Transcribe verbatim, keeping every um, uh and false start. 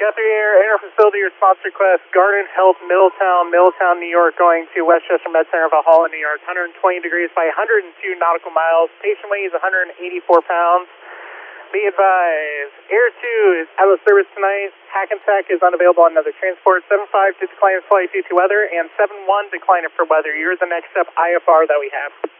Guthrie Air, Air Facility Response Request, Garden Health, Middletown, Middletown, New York, going to Westchester Med Center, Valhalla, New York, one hundred twenty degrees by one hundred two nautical miles. Patient weighs one hundred eighty-four pounds. Be advised, Air two is out of service tonight. Hackensack is unavailable on another transport. seven five to decline flight due to weather, and seven one decline for weather. You're the next up I F R that we have.